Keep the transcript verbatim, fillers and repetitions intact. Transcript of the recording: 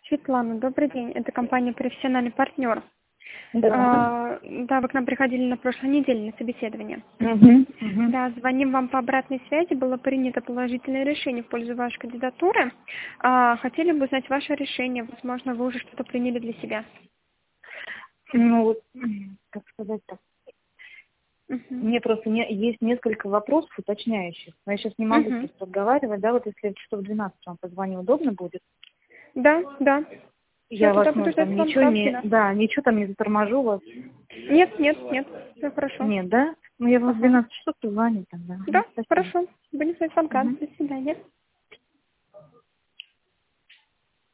Светлана, добрый день. Это компания «Профессиональный партнер». Да. А, да, вы к нам приходили на прошлой неделе на собеседование. Угу, угу. Да, звоним вам по обратной связи. Было принято положительное решение в пользу вашей кандидатуры. А, хотели бы узнать ваше решение. Возможно, вы уже что-то приняли для себя. Ну, вот, как сказать-то. Угу. Мне просто не, есть несколько вопросов уточняющих. Но я сейчас не могу Угу. просто разговаривать, да, вот если часов в двенадцать вам позвоню, удобно будет? Да, да. Я Всё, вас, тогда буду может, ждать там ничего звонка. не, Да. да, ничего там не заторможу вас. Нет, нет, нет. Все хорошо. Нет, да? Ну, я вам в Ага. двенадцать часов позвоню тогда. Да, Спасибо. хорошо. Будем ждать звонка. Угу. До свидания.